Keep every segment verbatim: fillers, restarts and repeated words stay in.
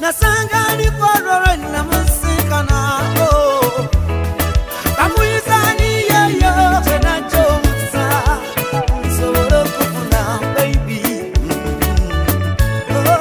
nasanga ni kororo na musikana oh kamuyizani yeyo tena chomsa solo kufuna baby oh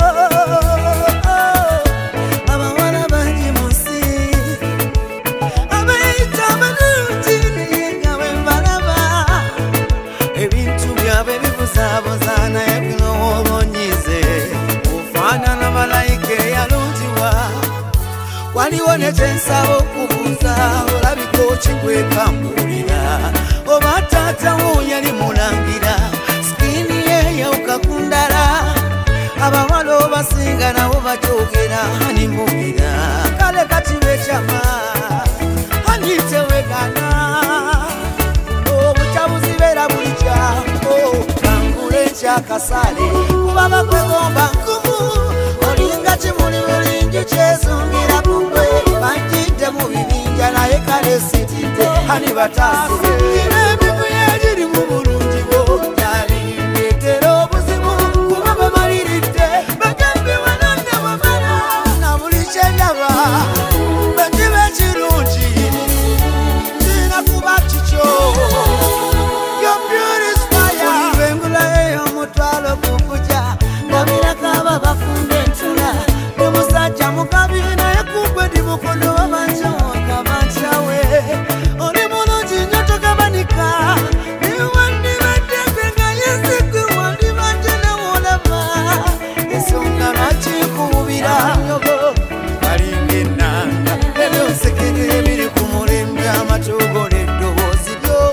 aba wana baji musi abaita manuti ngawe baraba ebintu byabe bibuzabuzana yakino obonyize ufana na malaike yalunjiwa walione tensabo kubuza olabiko chingwekambulira oba tata wunyali mulangira skini ye ukakundala abawalo basinga nabo bachogera hani mubira kale kati bechama hani tewegana obuchabuzibera bulicha oh kangule cha kasale kubaba kwegomba nkumu olinga chimuli bulingi chezungira bungwe banjite mu bibinja naye kale sitite hani batase ebibu yejiri mu bulungi bwo yali letero obuzibu kubaba malirite bagambi wanonne wamala na buli kyendaba banjibe kirungi sina kuba kikyo your beauty fire ulibengula eyo mutwalo kukuja ngabira kaba bafunde ntula omusajja mukabina yakugwe ndi mukono w'amanja wakabancawe oli mulungi nnyo togabanika niwandibadde nga yesigwe wandibadde newolaba ensonga lwaki kububira nyogo balinga ennanga ebyonsekere ebiri ku mulembe amatogole eddoboozi lyo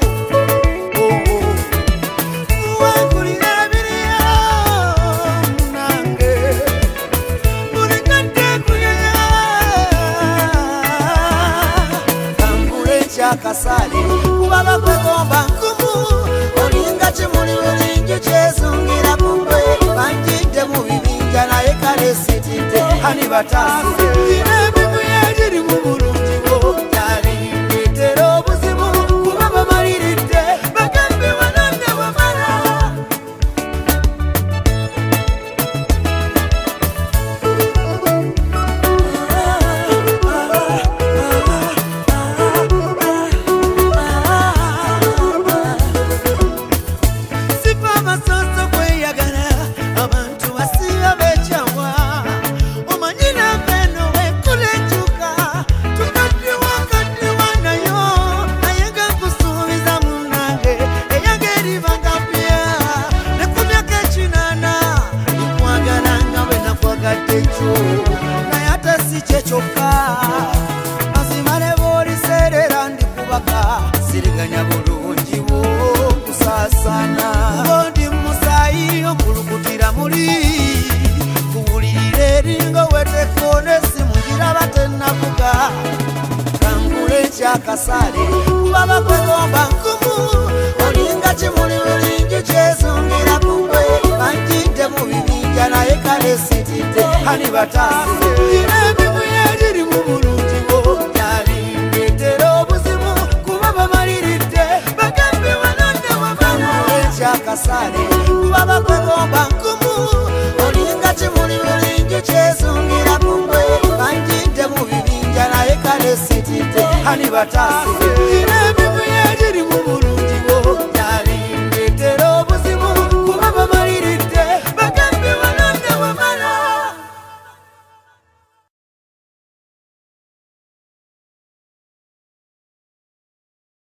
wankulira ebiriyo nange bulikadde kuyaya kangule kyakasale kubaba kwegomba nkumu olinga kimuli bulingi kyezungira bungwe banjidde mu bibinja naye kale sitidde hani batase ebibu yegiri mu bulungi bwo yali letera obuzibu kubaba maliridde bagambi wanonne wamala sifa masoso kweyagala abantu basiba bechawa omanyina beno wekulechuka tukaddiwa kaddiwa nayo nayenga kusuubiza munange eyageribanga pya nekumyaka ekinana nikwagala nga bwe nakwagadde ekyo naye ate si kye kyokka mazima ne booliseerera ndikubaka siriganya bulungi bwo kusaasana ondi musayi okulukutira muli kuwulirira eringa wetekone simugira batenavuga kangule kyakasale kubaba kwegomba nkumu olinga kimuli bulingi kyezungira bungwe banjidde mu bibinja naye kale sitidde hani batase ebibu yegiri mu bulungi bwo yali letera obuzibu kubaba maliridde bagambi wanonne wamala ekyakasale kubaba kwegomba nkumu olinga kimuli bulingi kyezungira bungwe banjidde mu bibinja naye kale sitidde hani batase